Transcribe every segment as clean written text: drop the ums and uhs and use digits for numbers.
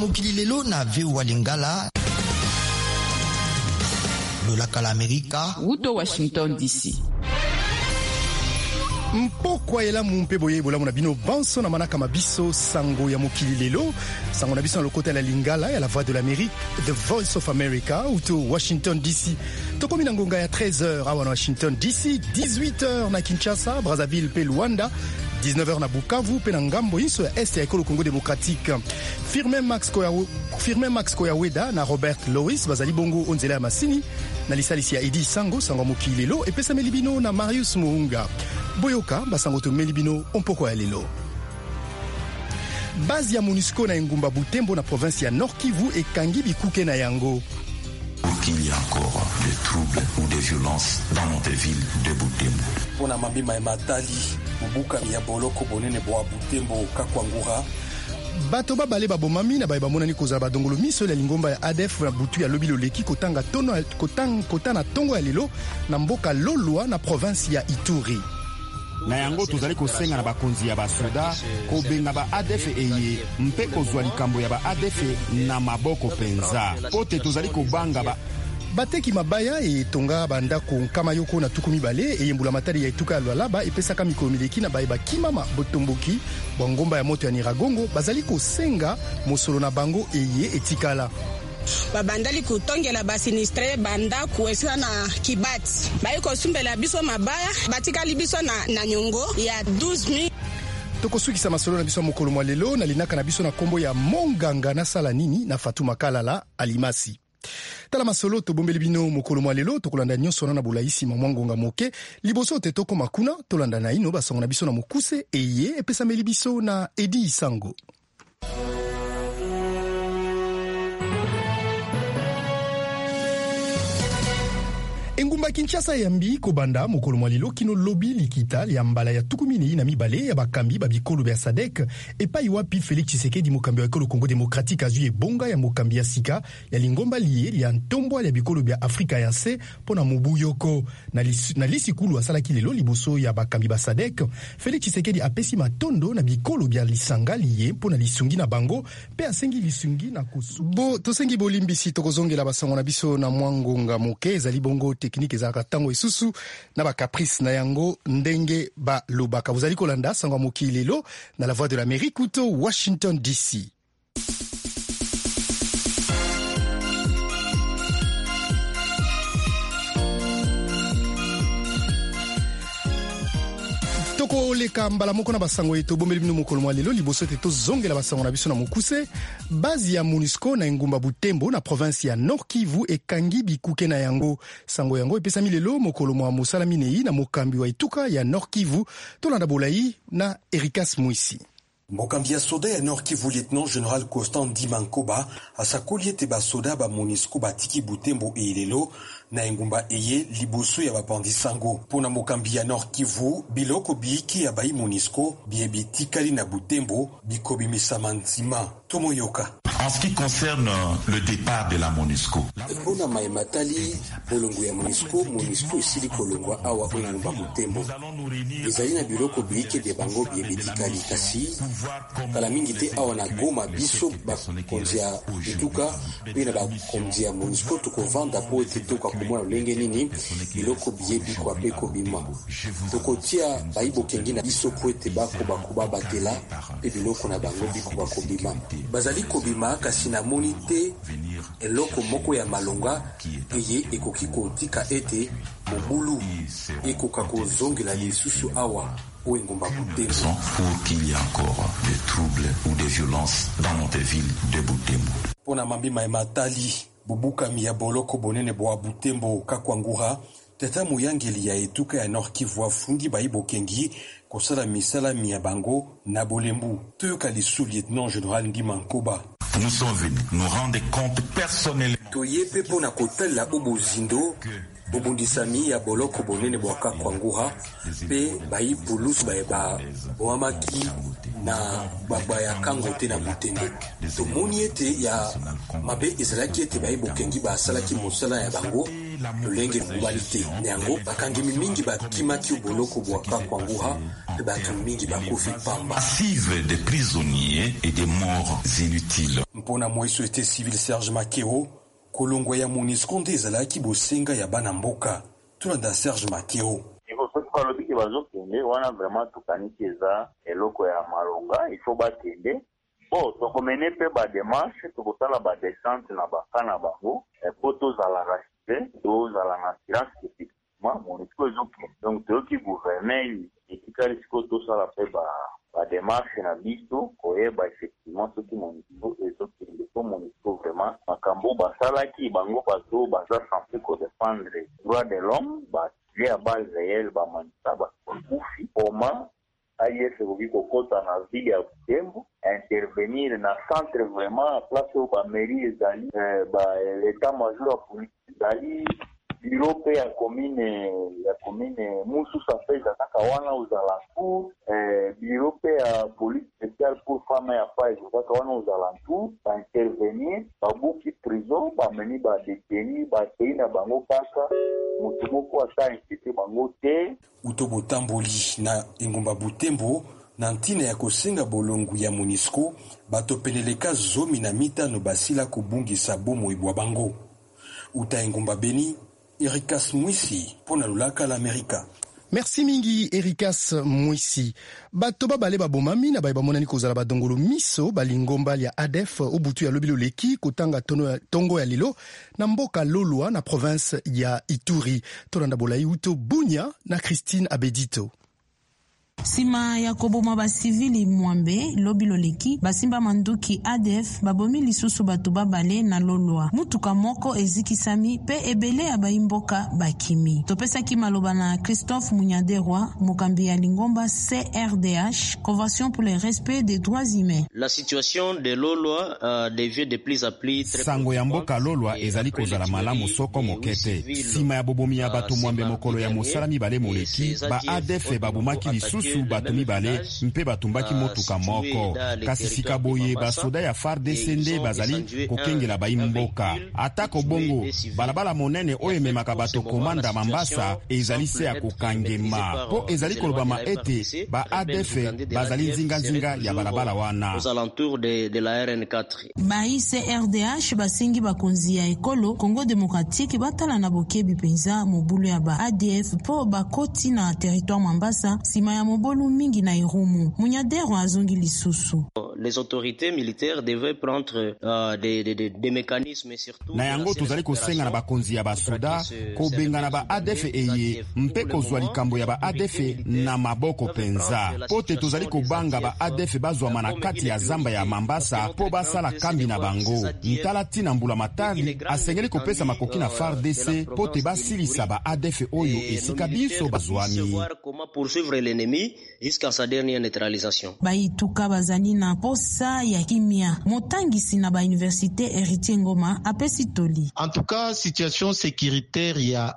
mokili lelo na VOA Lingala lolaka la Amerika Wuto Washington DC. Mpokwa ela mumpe boye bolamu na bino banso na manaka mabiso sango ya mokili lelo sango na biso na lokota la Lingala ya la voix de l'Amérique, The Voice of America Wuto Washington DC. Tokomi na ngonga ya 13h awa na Washington DC, 18h na Kinshasa, Brazzaville pe Luanda, 19h na Bukavu pe na ngambo inso ya este ya ekolo Congo démocratique. Firmin Max Koyaweda na Robert Lois bazali bongo onzela ya masini na lisalisi ya Edi Sango sango mokili lelo epesa melibino na Marius Muunga. Boyoka basango to melibino ompoko ya lelo. Base ya MONUSCO na Engumba Butembo na province ya Nord Kivu ekangi bikuke na yango. Pour qu'il y ait encore des troubles ou des violences dans notre ville de Butembo. Pona mabima ematali bubuka ya boloko bonene bo Butembo kakwangura. Bato babale babomami na bamonani kozala badongolo miso ya lingomba ya ADF na butu ya lobilo leki kotanga kotana tongo ya lelo na mboka Lolwa na province ya Ituri. Na yango tozali kosenga na bakonzi ya basoda kobenga ba ADF eye mpe kozwa likambo ya ba ADF na maboko penza pote tozali kobanga ba bateki mabaya etonga bandako nkama yoko na tukumi bale eyembula matari ya etuka ya Lualaba epesaka mikolo mileki na bayeba kimama botomboki bongomba ya moto ya Niragongo bazali kosenga mosolo na bango eye etikala. Babandali kutongela basinistre banda kueswa na kibati bayiko sumbela biso mabaya batikali biso na nyongo ya 12000. Tokosukisa masolo na biso mokolo mwa lelo na linaka na biso na kombo ya Monganga na sala nini na Fatuma Kalala Alimasi. Tala masolo tobombeli bino mokolo mwa lelo tokolanda nyonso na bulaisi mamwangonga moke liboso te toko makuna tolanda na ino basonga na biso na mokuse eye epesa meli biso na Edi Sango. Engumba Kinshasa yambi kobanda mokolo mwa lelo kino lobi likita ya mbala ya tukumini na mibale ya bakambi babikolo bya SADC epai wapi Félix Tshisekedi mokambi wa ekolo Congo démocratique azui ebonga ya mokambi ya sika ya lingomba liye ya ntombo ya bikolo bya Afrika ya se pona mubuyoko na lisikulu asalaki lelo liboso ya bakambi ba SADC. Félix Tshisekedi apesi matondo na bikolo bya lisanga liye pona lisungi na bango pe asengi lisungi na kusubo tosengi bolimbisi tokozongela basango na biso na mwangonga moke ezali bongo technique ezalaka tango isusu na ba caprice na yango ndenge ba lobaka. Bozali kolanda sango mokili lelo na la voix de l'Amérique Wuto Washington DC. Toko leka mbala moko na basango eto bombeli bino mokolo mwa lelo liboso te tozongela basango na biso na mokuse. Bazi ya MONUSCO na Engumba Butembo na province ya Nord Kivu ekangi bikuke na yango. Sango yango epesami lelo mokolo mwa mosala minei na mokambi wa etuka ya Nord Kivu tolanda bolai na Erikas Mwisi. Mokambi ya soda ya Nord Kivu lieutenant général Constant Dimankoba asakoli ete basoda ba MONUSCO batiki Butembo elelo na Engumba eye liboso ya bapandi sango. Pona mokambi ya Nord Kivu biloko biki ya bai MONUSCO biebitikali na Butembo bikobi misamantima tomoyoka. En ce qui concerne le départ de la MONUSCO, pona maimatali bolongo ya MONUSCO esili kolongwa awa Engumba Butembo ezali na biloko biki de bango biebitikali kasi kala mingi te awa na Goma biso bakonzi ya etuka pe na bakonzi ya MONUSCO tokovanda po ete toka komona lolenge nini biloko biebi kwa pe kobima tokotia baibokengi na biso po ete bakoba batela pe biloko na bango bikoba kobima bazali kobima kasi na moni te eloko moko ya malonga eye ekoki kotika ete mobulu ekoka kozongela lisusu awa ou Engumba Butembo. Pour qu'il y ait encore des troubles ou des violences dans notre ville de Butembo. Pona mabima ematali bubuka ya boloko bonene bo Butembo kakwangura tata muyangeli ya etuka ya Nord Kivu afungi baibokengi kosala misala ya bango na bolembu toyoka lisu lieutenant général Ndimankoba. Nous sommes venus nous rendre compte personnellement toyepe pona kotala obozindo obundisami ya boloko bonene bwaka kwangura pe bai pulus ba boamaki na baba ya kango te na Butembo tomoni ete ya mabe ezalaki ete bai bokengi basalaki mosala ya bango lolenge kubalite nyango bakangi mingi bakimaki boloko bwaka kwangura pe batu mingi bakofi pamba massive de prisonniers et des morts inutiles. mpona mwa société civile Serge Makero kolongwa ya MONUSCO nde ezalaki bosenga ya bana mboka. Tulanda Serge Makero. balobiki bazokende wana vraiment tokanisi eza eloko ya malonga il faut bakende tokomene mpe bademarshe tokosala badescente na baka na bango po tozala rassuré tozala na assurance effectivement MONUSCO ezokende donc toyoki gouverner etikali sikoyo tosala mpe bademarshe na biso koyeba effectivement soki MONUSCO ezokende po MONUSCO vraiment makambo basalaki bango bato baza censé kodefendre droit de l'homme les à base réelle bamanisa bakufi comment AIS koki kokota na ville ya Butembo intervenir na centre vraiment place où ba mairie ezali l'état major ya police ezali bureau pe ya commune Mususa fait ataka wana aux alentours bureau pe ya police spéciale pour femmes ya page ataka wana aux alentours ba intervenir babuki prison ba meni ba détenu ba teina bango kaka mutu moko ata incité bango te utobo tamboli na engumba Butembo na ntina ya kosenga bolongu ya MONUSCO bato peleleka 15 basila kobungisa bomo ibwa bango uta engumba Beni. Ericas Mwisi pona lulaka la Amerika. Merci mingi Ericas Mwisi. Bato babale babomami na baye bamonani kozala badongolo miso balingomba ya ADF obutu ya lobilo leki kotanga tongo ya lilo na mboka Lolwa na province ya Ituri. Tolanda bolai uto Bunya na Christine Abedito. Sima ya koboma ba civili mwambe lobilo leki basimba manduki ADF babomi lisusu bato babale na Lolwa mutuka moko ezikisami pe ebele ya baimboka bakimi topesaki maloba na Christophe Munyaderwa mokambi ya lingomba CRDH Convention pour le respect des droits humains. La situation de Lolwa devient de plus en plus très sango ya mboka Lolwa ezali kozala malamu soko mokete sima ya bobomi ya bato mwambe mokolo ya mosala mibale moleki ba ADF babomaki lisusu bato mibale mpe batumbaki motuka moko kasi sika boye basoda ya FARDC nde bazali kokengela baimboka atako bongo balabala monene oyo ememaka bato komanda Mambasa ezali se ya kokangema po ezali kolobama ete ba ADF bazali nzinga ya balabala wana aux alentours de la RN4 ba ICRDH basingi bakonzi ya ekolo Congo démocratique batala na bokebi penza mobulu ya ba ADF po bakoti na territoire Mambasa sima ya mobolu mingi na Irumu. Munyadero azongi lisusu. Les autorités militaires devaient prendre des mécanismes surtout na yango tozali kosenga na bakonzi ya basoda kobenga na ba ADF eye mpe kozwa likambo ya ba ADF na maboko penza pote tozali kobanga ba ADF bazwa na kati ya zamba ya Mambasa po basala kambi na bango ntala tina mbula matali asengeli kopesa makoki na FARDC pote basilisa ba ADF oyo esika biso bazwami comment poursuivre l'ennemi jusqu'à sa dernière neutralisation. Baituka bazali na posa ya kimia motangisi na ba université Héritier Ngoma apesi toli. En tout cas, situation sécuritaire ya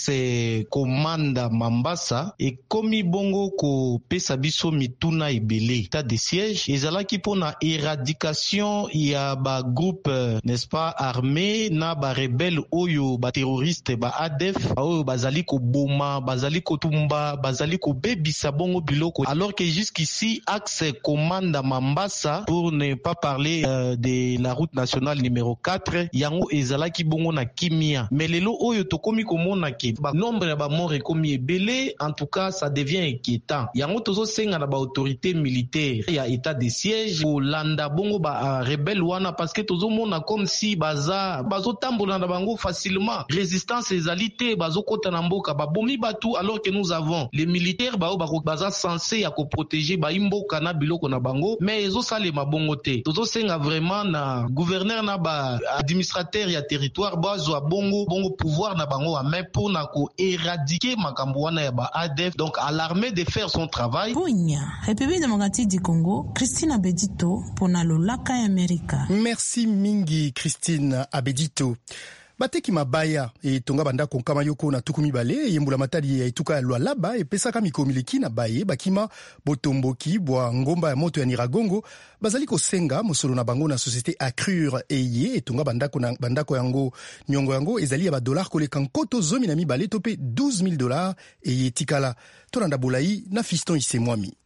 axe komanda Mambasa et komi bongo ko pesa biso mituna ebele état de siège ezalaki pona éradication ya ba groupe n'est-ce pas armé na ba rebelle oyo ba terroriste ba ADF oyo bazali ko boma bazali ko tumba bazali ko bebisa bongo biloko alors que jusqu'ici axe commande Mambasa pour ne pas parler de la route nationale numéro 4 yango ezalaki bongo na kimia mais lelo oyo tokomi komona ke ba nombre ya ba mort ekomi ebele en tout cas ça devient inquiétant yango tozo senga na ba autorité militaire ya état de siège pour landa bongo ba rebelle wana parce que tozo mona comme si bazo tambola na bango facilement résistance ezalité bazo kota na mboka ba bomi batu alors que nous avons les militaires baza censé ya ko protéger ba imboka na biloko na bango mais ezo sale mabongo te tozo senga vraiment na gouverneur na ba administrateur ya territoire bazwa bongo pouvoir na bango mais pour na ko éradiquer makambo wana ya ba ADF donc à l'armée de faire son travail. Bunya, République démocratique du Congo, Christine Abedito pour na lolaka ya Amerika. Merci mingi Christine Abedito. Bateki mabaya tonga banda konkama yoko na tukumi bale yembula matali ya ituka ya Lualaba epesaka mikomileki na baye bakima botomboki bwa ngomba ya moto ya Niragongo bazali kosenga mosolo na bango na société Accrure eye tonga bandako yango nyongo yango ezali ya ba dollar koleka nkoto zomi na mibale tope $12,000 eye tikala tolanda bolai na Fiston Isemwami.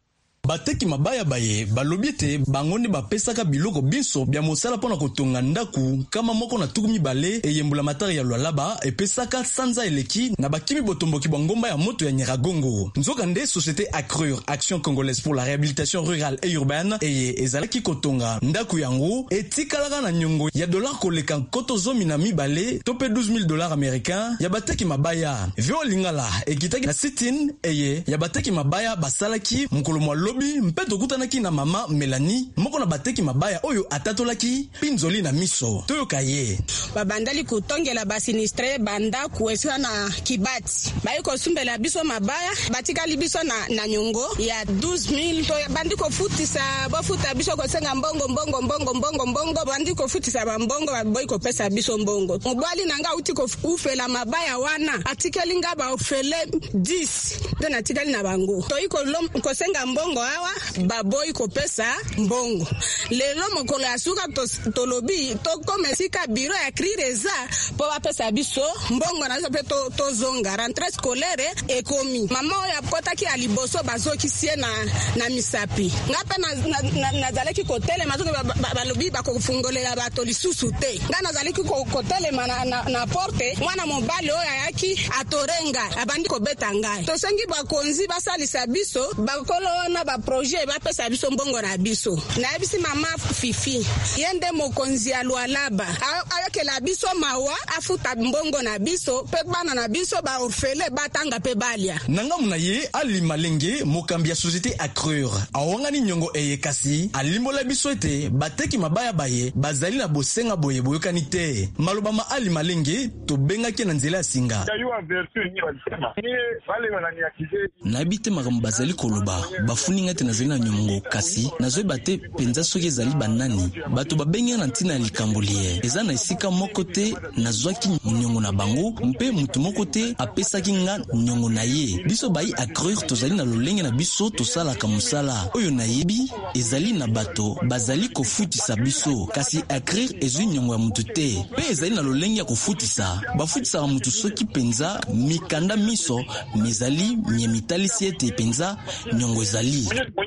bateki mabaya baye balobi te bango nde bapesaka biloko biso bya mosala mpona kotonga ndaku kama moko na tuku mibale eyembola matari ya Lualaba epesaka sanza eleki na bakimi botomboki bwa ngomba ya moto ya Nyiragongo. Nzoka nde société Accrure Action Congolaise pour la réhabilitation rurale et urbaine eye ezalaki kotonga ndaku yango etikalaka na nyongo ya dollar koleka nkoto zomi na mibale to pe $12,000 américains ya bateki mabaya. Vio Lingala ekitaki na sitin eye ya bateki mabaya basalaki mokolo mwa lobi mpe tokutanaki na mama Melanie moko na bateki mabaya oyo atatolaki pinzoli na miso toyoka ye. Babandali kutongela basinistre banda kueswa na kibati bayi kosumbela biso mabaya batikali biso na nyongo ya 12,000 to bandi kofutisa bafuta biso kosenga mbongo bandi kofutisa bambongo baboyi kopesa biso mbongo mobali nanga uti kofufela mabaya wana atikali nga ba ofele 10 tena atikali na bango to iko kosenga mbongo awa baboyi kopesa mbongo lelo mokolo asuka tolobi to komesika biro ya Crireza po bapesa biso mbongo na pe to zonga rentrée scolaire ekomi mama oya kotaki aliboso bazokisie na misapi ngape na zaleki kotele mazoke balobi bakofungolela bato lisusu te nga na zaleki kotele na porte mwana mobali oya yaki atorenga abandi kobeta ngai to sengi bakonzi basalisa biso bakolo na ba projet bapesa biso mbongo na biso na bisi mama Fifi yende mokonzi ya Lualaba ayokela biso mawa afuta mbongo na biso pe bana na biso ba orfele batanga pe balia nanga muna ye Ali Malenge mokambi ya société Accrure awangani nyongo eyekasi alimbola biso ete bateki mabaya baye bazali na bosenga boye boyokani te maloba ma Ali Malenge to bengaki na nzela ya singa na bite makambo bazali koloba bafuninga te nazali na nyongo kasi nazoyeba te penza soki ezali banani bato babengi na ntina ya likambolie eza na esika moko te nazwaki nyongo na bango mpe mutu moko te apesaki nga nyongo na ye biso bayi Accrure tozali na lolenge na biso tosalaka mosala oyo nayebi ezali na bato bazali kofutisa biso kasi Accrure ezwi nyongo ya mutu te pe ezali na lolenge ya kofutisa bafutisaka mutu soki penza mikanda miso mezali nye mitalisi ete penza nyongo ezali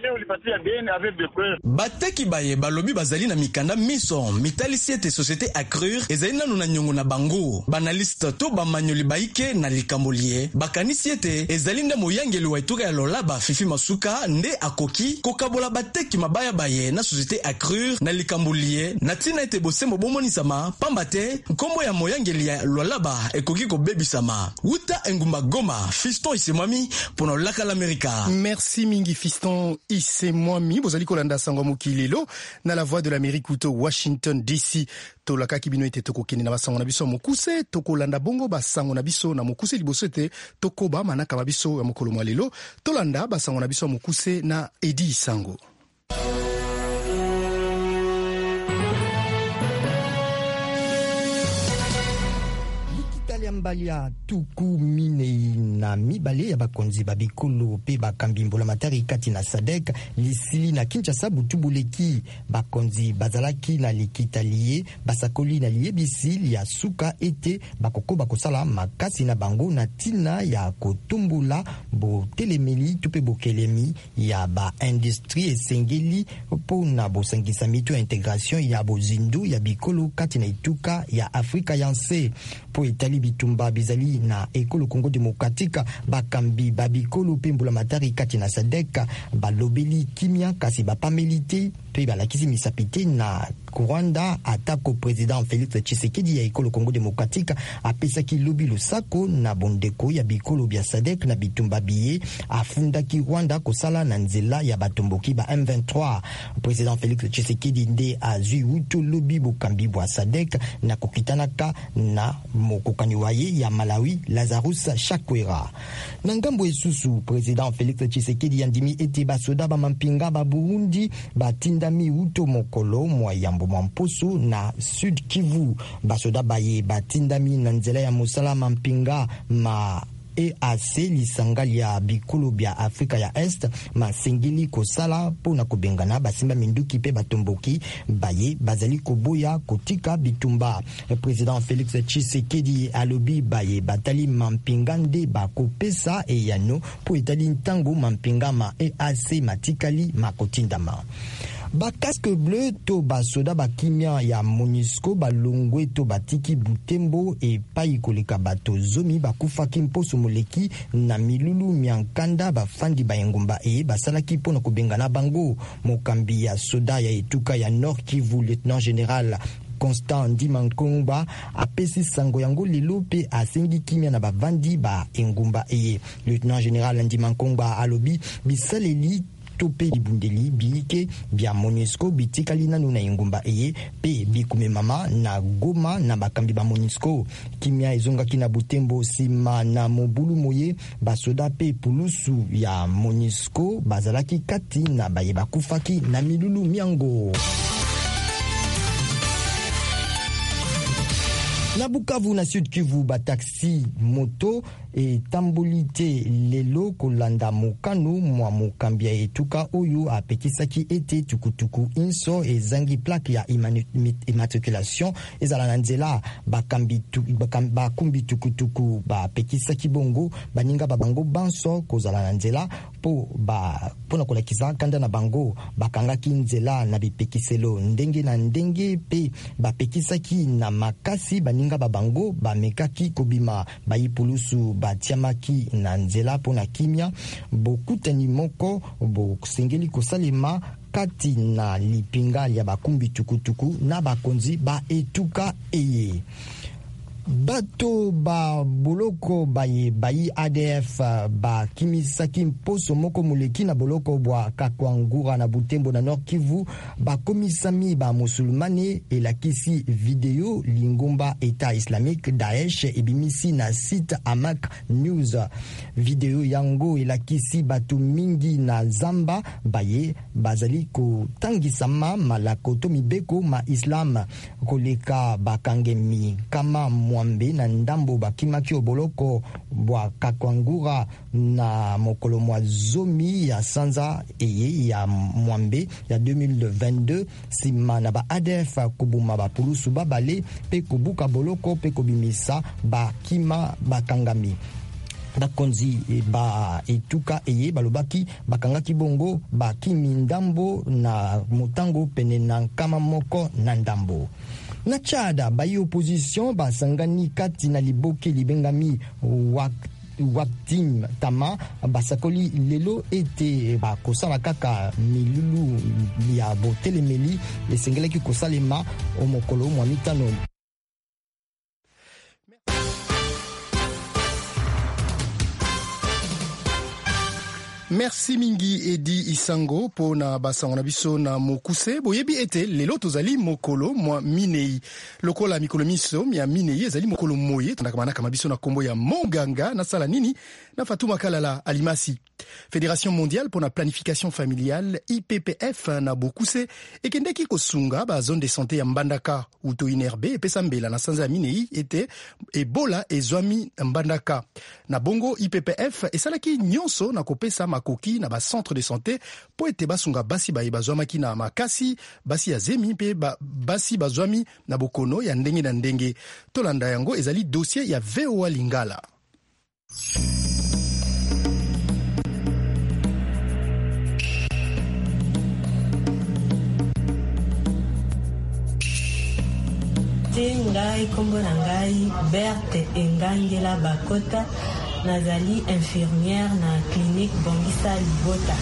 bateki baye balobi bazali na mikanda miso mitalisi ete société Accrure ezali nanu na nyongo na bango banaliste to bamanyoli baike na likambolie bakanisi ete ezali nde moyangeli wa etuka ya Lualaba Fifi Masuka nde akoki kokabola bateki mabaya baye na société Accrure na likambolie na tina ete bosembo bomonisama pamba te nkombo ya moyangeli ya Lualaba ekoki kobebisama uta engumba Goma Fiston Isemwami pona laka l'Amerika. Merci mingi Fiston Isemwami bozali kolanda sango mokilelo na la voix de l'Amérique uto Washington DC tolaka kibino ete tokokende na basango na biso mokuse tokolanda bongo basango na biso na mokuse liboso ete tokoba manaka babiso ya mokolo mwa lelo tolanda basango na biso mokuse na Edi Sango. mbali ya tuku minei na mibale ya bakonzi babikolo pe bakambi mbola matari kati na SADC lisili na Kinshasa butubuleki bakonzi bazalaki na likitalie basakoli na liebisi ya suka ete bakoko bakosala makasi na bango na tina ya kotumbula bo telemeli tupe bokelemi ya ba industrie esengeli po na bosangisa mito integration ya bozindu ya bikolo kati na ituka ya Afrika yanse po etali bitumba bizali na ekolo Congo Demokratika bakambi babikolo pe mbula matari kati na SADC balobeli kimia kasi bapamelite pe balakisi misapite na Rwanda atako président Félix Tshisekedi ya ekolo Congo Demokratika apesaki lobi lusako na bondeko ya bikolo bya SADC na bitumba biye afundaki Rwanda kosala na nzela ya batomboki ba M23 président Félix Tshisekedi nde azwi uto lobi bokambi bwa SADC na kokitanaka na mokokani waye ya Malawi Lazarus Chakwera na ngambo esusu président Félix Tshisekedi yandimi ete basoda ba mampinga ba Burundi batindami uto mokolo mwa yambo Mamposo na Sud Kivu basoda baye batindami na nzela ya mosala mampinga ma EAC lisangali ya bikolo bya Afrika ya Est masengeli kosala pona kobengana basimba minduki pe batomboki baye bazali koboya kotika bitumba. Le président Félix Tshisekedi alobi baye batali mampingande bakopesa eyano po etali ntango mampingama EAC matikali makotindama. Ba casque bleu to ba soda ba kimia ya MONUSCO ba longwe to batiki Butembo e pai koleka bato zomi bakufaki mposo moleki na milulu miankanda bafandi ba engumba e basalaki pona kobengana bango. Mokambi ya soda ya etuka ya Nord Kivu lieutenant général Constant Ndimankongba apesi sango yango lelo pe asengi kimia na bavandi ba engumba e. Lieutenant général Ndimankongba alobi bisaleli tope libundeli biike bya MONUSCO bitikali nanu na engumba eye pe bikume mama na Goma na bakambi ba MONUSCO. Kimia ezongaki na Butembo sima na mobulu moye basoda pe pulusu ya MONUSCO bazalaki kati na baye bakufaki na milulu miango. Na Bukavu na Sud Kivu ba taxi moto e tambolite lelo kolanda mokano mwa mokambia etuka oyo apekisaki ete tukutuku inso ezangi plaque ya immatriculation ezala na nzela bakumbi tukutuku bapekisaki bongo baninga babango banso kozala na nzela pona kolakisa kanda na bango bakangaki nzela na bipekiselo ndenge na ndenge pe bapekisaki na makasi baninga babango bamekaki kobima bayipulusu batiamaki na nzela pona kimia bokutani moko bosengeli kosalema kati na lipinga ya bakumbi tukutuku na bakonzi ba etuka eye. Bato ba boloko bayi ADF ba kimisaki mposo moko muleki na boloko bwa Kakwangura na Butembo na Nord Kivu ba komisami ba musulmane elakisi video lingomba État islamique Daesh ebimisi na site Amak News. Video yango elakisi batu mingi na zamba baye bazali ko tangisama malakoto mibeko ma Islam koleka bakangemi kama mwambe na ndambo bakimaki oboloko bwa Kakwangura na mokolo mwa zomi ya sanza eye ya mwambe ya 2022 sima na ba ADF kubuma ba pulusu babale pe kubuka boloko pe kobimisa bakima bakangami. Bakonzi ba etuka eye balobaki bakangaki bongo bakimi ndambo na motango pene na nkama moko na ndambo. Na Chada bayi opposition basangani kati na liboke libengami Waktim Tama basakoli lelo ete bakosala kaka milulu ya botelemeli esengelaki kosalema omokolo mwa mitano. Merci mingi Edi Isango pona basango na biso na mokuse boyebi ete lelo tozali mokolo mwa minei lokola mikolo miso ya minei ezali mokolo moye tandaka manaka mabiso na kombo ya Monganga na sala nini na Fatuma Kalala Alimasi. Fédération mondiale pour la planification familiale IPPF na bokuse ekendeki kosunga ba zone de santé ya Mbandaka uto inerbe epesa mbela na sanza ya minei ete Ebola ezwami Mbandaka na bongo IPPF esalaki nyonso na kopesa makoki na ba centre de santé po ete basunga basi baye bazwamaki na makasi basi ya zemi pe basi bazwami na bokono ya ndenge na ndenge. Tolanda yango ezali dossier ya VOA Lingala. Ngai kombo na ngai Berthe Engangela Bakota nazali infirmière na clinique Bongisa Libota.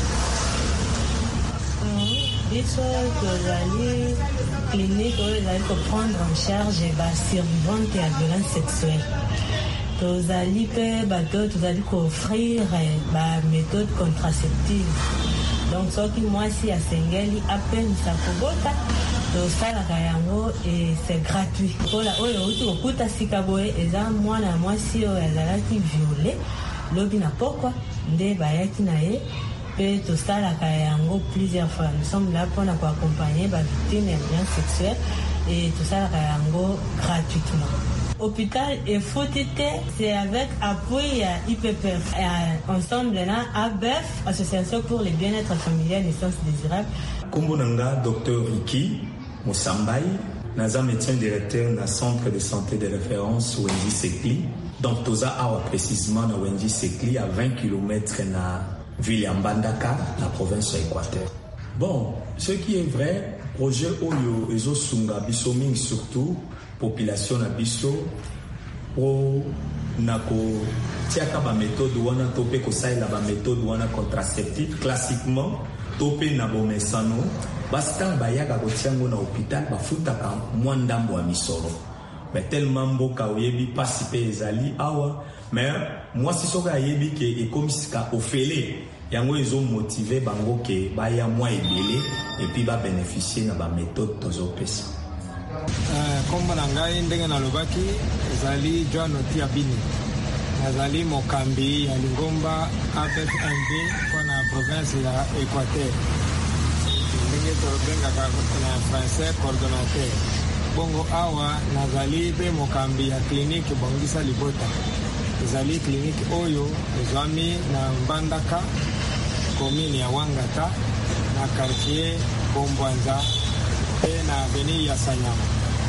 Biso tozali clinique oyo ezali prendre en charge ba survivante ya violence sexuelle. Tozali pe bato tozali offrir ba méthode contraceptive. Donc soki mwasi asengeli apenisa kobota tosalaka yango et c'est gratuit. Ola oyo uti kokuta sika boye eza mwana mwasi oyo azalaki violé lobi na pokwa nde bayaki na ye pe tosalaka yango plusieurs fois. Nous sommes là pour accompagner ba victime de violences sexuelles et tosalaka yango gratuitement. hôpital et FOTT, c'est avec appui IPPF. Ensemble, là, ABEF, Association pour le bien-être familial et naissance désirable. Kumbunanga, Dr Iki Moussambaï, naza médecin directeur na centre de santé de référence Wendy Sekli. Donc, toza awa précisément na Wendy Sekli à 20 km na ville ya Mbandaka, la province d'Équateur. Bon, ce qui est vrai, projet Oyo Ezo Sunga Biso Ming surtout, population na Biso, o nako tiaka ba méthode wana topé ko saila ba méthode wana contraceptive classiquement topé na bomesano bastan bayaka ko tiango na hôpital bafutaka mwa ndambo ya misolo mais tellement mboka oyebi pasi pe ezali awa mais moi si soka yebi ke ekomisika ofele yango ezo motiver bango ke baya mwa ebele et puis ba bénéficier na ba méthode tozopesa. Kombo na ngai ndenge nalobaki ezali John Otiabini nazali mokambi ya Lingomba ABF1B mpona province ya Équateur ndenge tolobengaka na français coordonnateur. Bongo awa nazali pe mokambi ya clinique Bongisa Libota ezali clinique oyo ezwami na Mbandaka commune ya Wangata na quartier Bombwanza pe na avenue ya Sanyama.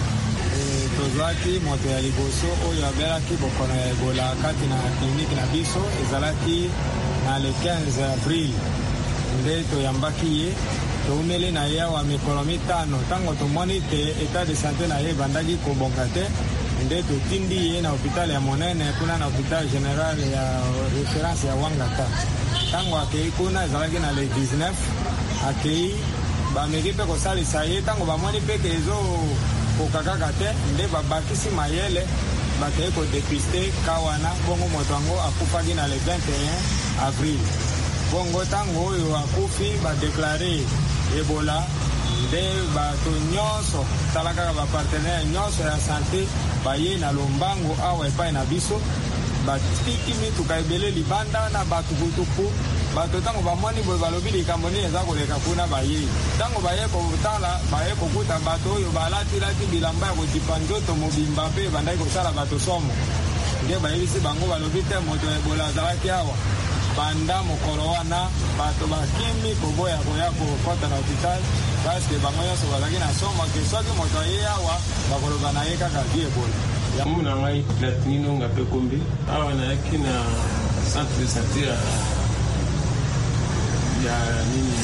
Tozwaki moto ya liboso oyo abelaki bokono ya Ebola kati na clinique na biso ezalaki na le 15 avril nde toyambaki ye toumeli na ye awa mikolo mitano ntango tomoni te état de santé na ye ebandaki kobonga te nde totindi ye na hôpital ya monene kuna na hôpital général ya référence ya Wangata. Ntango akei kuna ezalaki na le 19 akei bameki mpe kosalisa ye ntango bamoni mpe ke ezo kokakaka te nde babakisi mayele bakei kodepiste kawana bongo moto yango akufaki na le 21 avril. Bongo ntango oyo akufi badeklare Ebola nde bato nyonso tala kaka bapartenere nyonso ya sante baye na lombango awa epai na biso batiki mituka ebele libanda na bato kutuku bato ntango bamoni boye balobi likambo nini eza koleka kuna baye ntango baye kotala baye kokuta bato oyo balatilaki bilamba ya kotipa nzoto mobimba mpe bandaki kosala bato somo nde bayebisi bango balobi te moto ya Ebola azalaki awa banda mokolo wana bato bakimi koboya koya kokota na hôpital paske bango nyonso bazalaki na somo ke soki moto aye awa bakoloba na ye kaka vi Ebola. Yango na ngai Platinino Ngape Kombi awa nayaki na centre de santé ya nini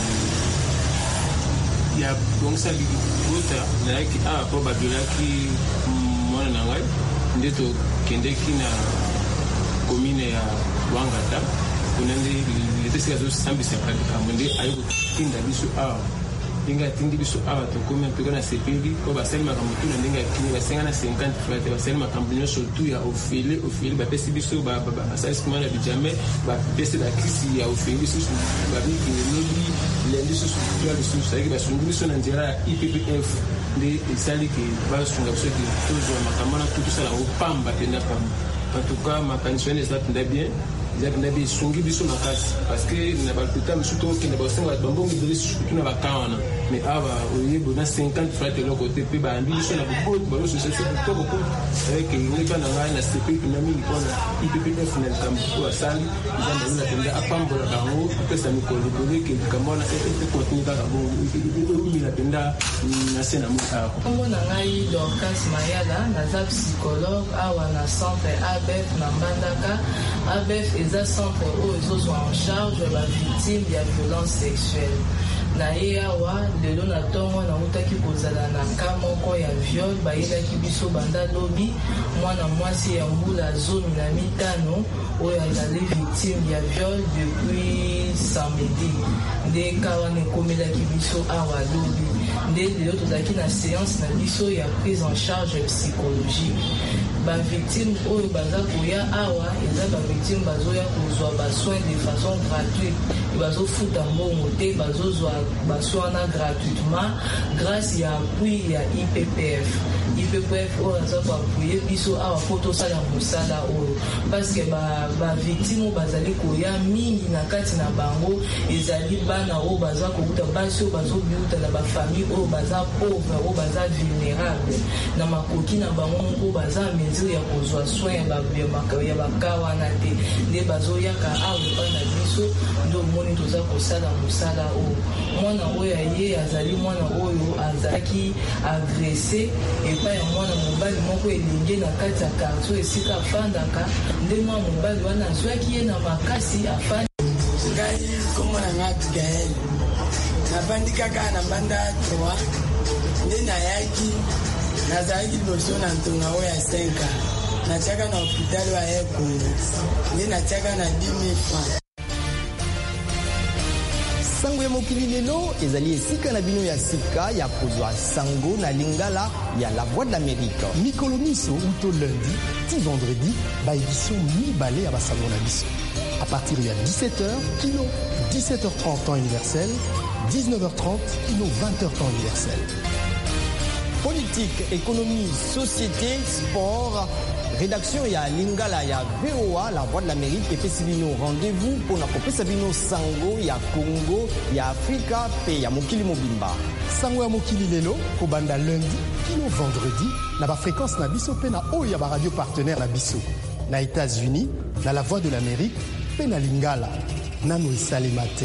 ya bongisa libota nayaki awa po babelaki mwana na ngai nde tokendeki na commune ya Wangata kuna nde letesika azosambisaka likambo nde aye kotinda biso awa ndenge atindi biso awa tokomi mpeka na sepeli po basali makambo tuna ndenge akini basenga na 50 francs te basali makambo nyonso tu ya ofele bapesi biso basalisi mwana bijame bapesi bakisi ya ofele lisusu babiki lobi lendi susu twa lisusu ayeki basungi biso na nzela ya IPPF nde esali ke basunga biso ke tozwa makambo na tutosala opamba mpenza pamba antuka makanisi wana eza mpenza bien ndabi sungi biso makasi parce que na balpita misuto ki na basenga bambongi de sutu na bakawana mais ava oyebo na 50 francs de l'autre côté pe ba biso na beaucoup ba so c'est tout beaucoup avec une école na na CP na mili kona IPPF na kampo asali ndio na tenda apambola bango pesa mikolo bole ke kamona et continue ka bongo umi na tenda na sena mu ako komo na ngai Dorcas Mayala na za psychologue awa na centre ABF na Mbandaka. ABF eza centre oyo ezozwa en charge ba victime ya violence sexuelle. Na ye awa lelo na ntongo nautaki kozala na ka moko ya viol bayelaki biso banda lobi mwana mwasi ya mbula 15 oyo azali victime ya viol depuis samedi nde ka wana ekomelaki biso awa lobi nde lelo tozalaki na séance na biso ya prise en charge psychologique. Bavictime oyo baza koya awa eza bavictime bazoya kozwa basoin de façon gratuite bazofuta mbongo te bazozwa basoin wana gratuitement grâce ya appui ya IPPF. IPPF oyo aza koapuye biso awa po tosala mosala oyo parceke bavictime oyo bazali koya mingi na kati na bango ezali bana oyo baza kokuta basi oyo bazobiuta na bafamille oyo baza pauvre oyo baza vulnérable na makoki na bango moko baza mesure ya kozwa soin ya baka wana te nde bazoyaka awa epai na biso nde omoni toza kosala mosala oyo mwana oyo aye azali mwana oyo azalaki agressé epai ya mwana mobali moko elenge na kati ya kartier esika afandaka nde mwana mobali wana azwaki ye na makasi afandi. Ngai kombo na nga Abigail nafandi kaka na banda 3 nde nayaki nazalaki liboso na ntonga oyo ya 5 natiaka na hopitali wa Ekongo nde natiaka na 10,000 francs. sango ya mokili lelo ezali esika na bino ya sika ya kozwa sango na lingala ya la voix de l'Amérique. mikolo miso uto lundi ti vendredi baédition mibale ya basango na biso à partir ya 17h kino 17h30 temps universel 19h30 kino 20h temps universel. Politique, économie, société, sport. Rédaction ya lingala ya VOA la voix de l'Amérique epesi bino rendez-vous pour na kopesa bino sango ya Congo ya Afrika pe ya mokili mobimba. Sango ya mokili lelo kobanda lundi kino vendredi na ba fréquence na biso pe na oyo ya ba radio partenaire na biso na États-Unis na la voix de l'Amérique pe na lingala nano esalema te.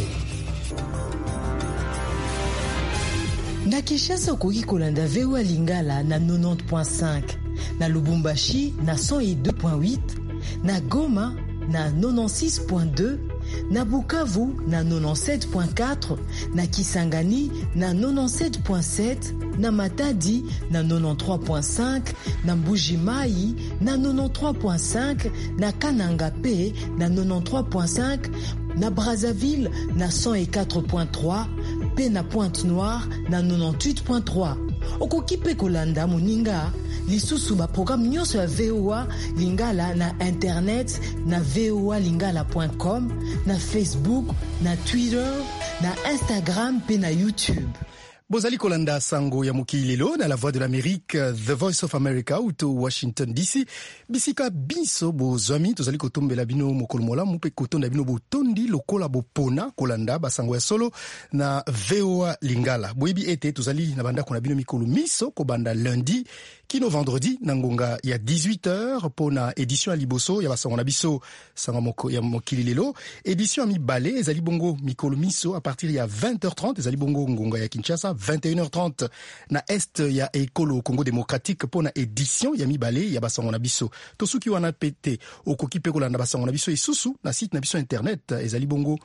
Na Kinshasa okoki kolanda VOA lingala na 90.5 na Lubumbashi na 102.8 na Goma na 96.2 na Bukavu na 97.4 na Kisangani na 97.7 na Matadi na 93.5 na Mbujimai na 93.5 na Kananga pe na 93.5 na Brazzaville na 104.3 pe na Pointe-Noire na 98.3. Okoki pe kolanda moninga lisusu ba programme nyonso ya VOA lingala na internet na voalingala.com na Facebook na Twitter na Instagram pe na YouTube. Bozali kolanda sango ya mokili lelo na la voix de l'Amérique, The Voice of America uto Washington DC. Bisika biso bozwami tozali kotombela bino mokolo molamu pe kotonda bino botondi lokola bopona kolanda basango ya solo na VOA lingala. Boyebi ete tozali na banda kona bino mikolo miso kobanda lundi kino vendredi na ngonga ya 18h pona édition ya liboso ya basango na biso sango ya mokili lelo. Édition ya mibale ezali bongo mikolo miso a partir ya 20h30 ezali bongo ngonga ya Kinshasa 21h30 na est ya ekolo Congo démocratique pona édition ya mibale ya basango na biso. Tosuki wana pete okoki pe kolanda basango na biso isusu na site na biso internet ezali bongo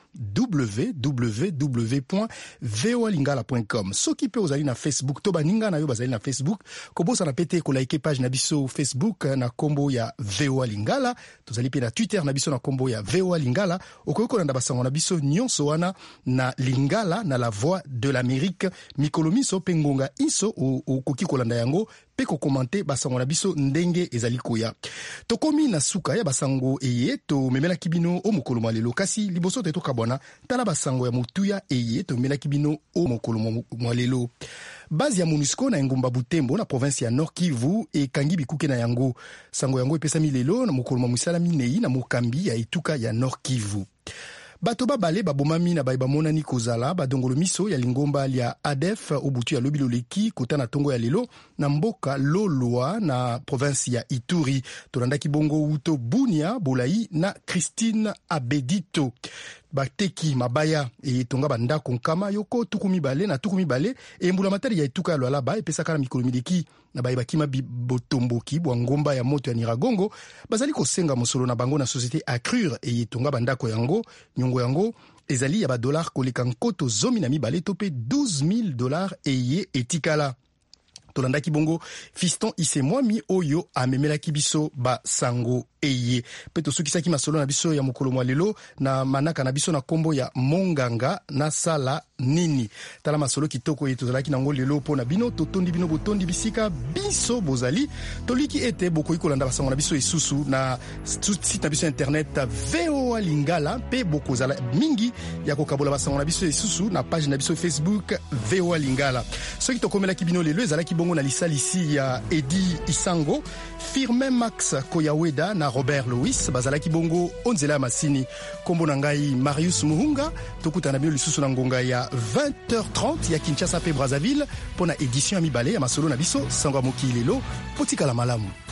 www.voalingala.com. Soki pe ozali na Facebook to baninga na yo bazali na Facebook kobosa na pete ko like page na biso Facebook na kombo ya VOA Lingala, tozali pe na Twitter na biso na kombo ya VOA Lingala. Okoki kolanda basango na biso nyonso wana na Lingala na la voix de l'Amérique mikolo miso pe ngonga iso okoki kolanda yango pe ko komante basango na biso ndenge ezali koya. Tokomi na suka ya basango eye to memela kibino o mokolo malelo kasi liboso te tokabwana tala basango ya mutuya eye to memela kibino o mokolo malelo. Base ya MONUSCO na engumba Butembo na province ya Nord Kivu e kangi bikuke na yango. Sango yango epesami lelo na mokolo musala minei na mokambi ya etuka ya Nord Kivu. Bato babale babomami na bamonani kozala badongolo miso ya lingomba ya ADF obutu ya lobi loleki kota na tongo ya lelo na mboka Lolwa na province ya Ituri. Tolandaki bongo uto Bunia Bolai na Christine Abedito. Bateki mabaya e tonga bandako nkama yoko tukumi bale na tukumi bale e mbula matari ya etuka ya Lualaba epesaka na mikolo mideki na bayebakima botomboki bwa ngomba ya moto ya Niragongo bazali kosenga mosolo na bango na société Accrure e tonga bandako yango nyongo yango ezali ya $, koleka nkoto zomi na mibale to pe $12,000 eye etikala. Tolandaki bongo Fiston Isemwami oyo amemelaki biso basango eye. Peto sukisaki masolo na biso ya mokolo mwalelo na manaka na biso na kombo ya Monganga na sala nini. Tala masolo kitoko yeto zalaki nango lelo po na bino totondi bino botondi bisika biso bozali. Toliki ete boko ikolanda basango na biso isusu na site na biso internet VOA VOA Lingala mpe bokozala mingi ya kokabola basango na biso esusu na page na biso Facebook VOA Lingala. Soki tokomelaki bino lelo ezalaki bongo na lisalisi ya Edi Isango, Firmin Max Koyaweda na Robert Louis bazalaki bongo onzela ya masini. Kombo na ngai Marius Muhunga, tokutana bino lisusu na ngonga ya 20h30 ya Kinshasa pe Brazzaville pona édition ya mibale ya masolo na biso sango ya mokili lelo potika la malamu.